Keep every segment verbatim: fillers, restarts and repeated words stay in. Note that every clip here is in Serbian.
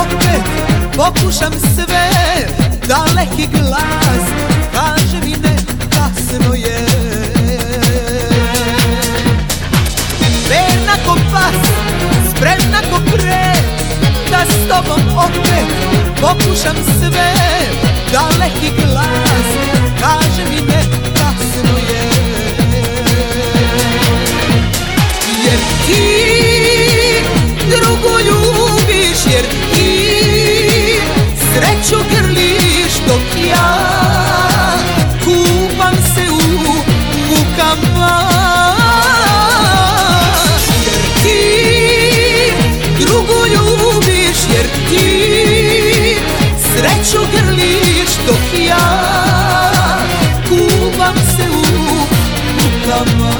opet pokušam sve, daleki glas kaže mi ne, kasno je. Verna ko pas, spremna ko pre, da s tobom opet pokušam sve, daleki glas kaže mi ne, kasno je. Jer ti drugu ljubiš, jer ti sreću grliš, dok ja kupam se u mukama. Jer ti drugu ljubiš, jer ti sreću grliš, dok ja kupam se u mukama.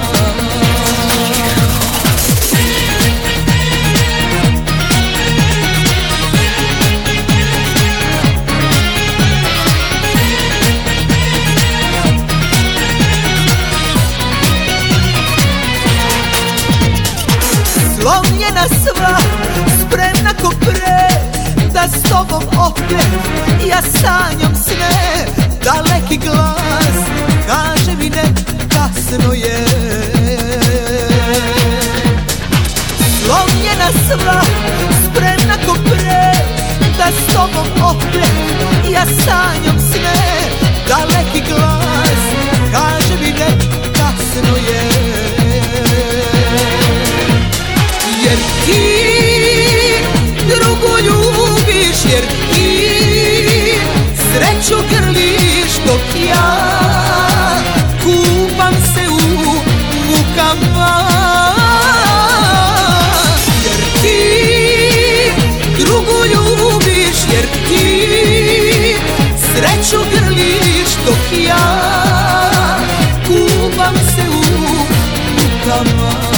Slomljena sva, spremna ko pre, da s tobom opet ja sanjam sne, daleki glas kaže mi ne, kasno je. Slomljena sva, spremna ko pre, da s tobom opet ja sanjam sne, daleki glas kaže mi ne, kasno je. Jer ti drugu ljubiš, jer ti sreću grliš, dok ja kupam se u mukama. Jer ti drugu ljubiš, jer ti sreću grliš, dok ja kupam se u mukama.